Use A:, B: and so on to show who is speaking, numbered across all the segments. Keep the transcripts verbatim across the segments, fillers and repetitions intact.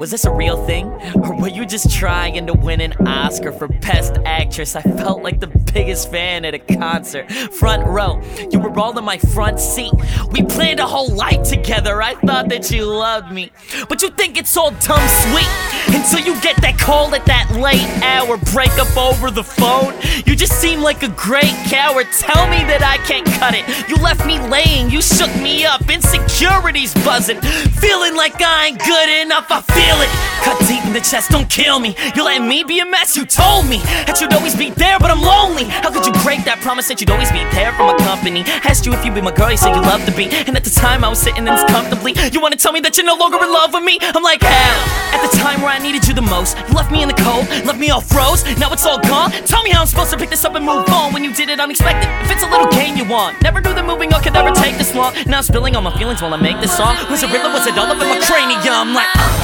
A: was this a real thing? Or were you just trying to win an Oscar for Best Actress? I felt like the biggest fan at a concert. Front row, you were all in my front seat. We planned a whole life together, I thought that you loved me. But you think it's all dumb sweet until you get that call at that late hour. Break up over the phone, you just seem like a great coward. Tell me that I can't cut it. You left me laying, you shook me up. Insecurities buzzing, feeling like I ain't good enough. I feel it, cut deep in the chest, don't kill me. You let me be a mess, you told me that you'd always be there, but I'm lonely. How could you break that promise that you'd always be there for my company? Asked you if you'd be my girl, you said you loved to be. And at the time I was sitting in this comfortably. You wanna tell me that you're no longer in love with me? I'm like, how? At the time where I needed you the most, you left me in the cold, left me all froze. Now it's all gone. Tell me how I'm supposed to pick this up and move on when you did it unexpected. If it's a little game you want, never knew that moving on could ever take this long. Now I'm spilling all my feelings while I make this song. Was it real or was it all up in my cranium? I'm like, uh.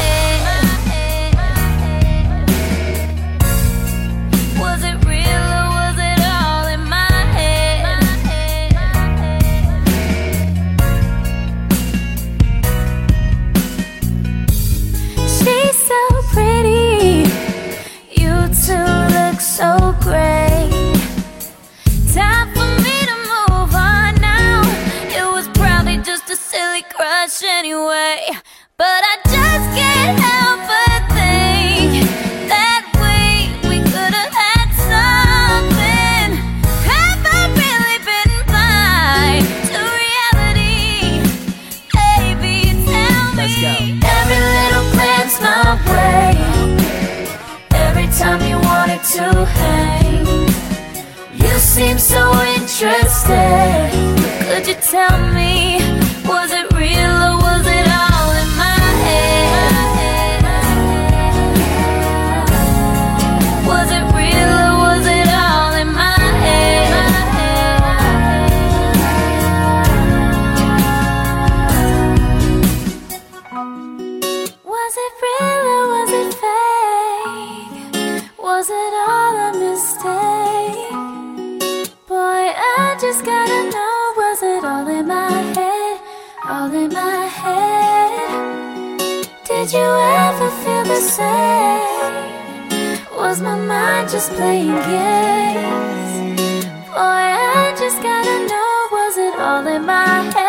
B: Was it real or was it all in my head? She's so pretty, you two look so great. Time for me to move on now. It was probably just a silly crush anyway, but I just can't help but think that we, we could have had something. Have I really been blind to reality? Baby, tell me.
A: Let's go.
B: Every little glance my way, every time you wanted to hang, you seem so interested. Could you tell me, was it real or was it all in my head? Was it real or was it all in my head? Was it real or was it fake? Was it all a mistake? Boy, I just gotta know, was it all in my head? All in my head? Did you ever feel the same? Was my mind just playing games? Boy, I just gotta know, was it all in my head?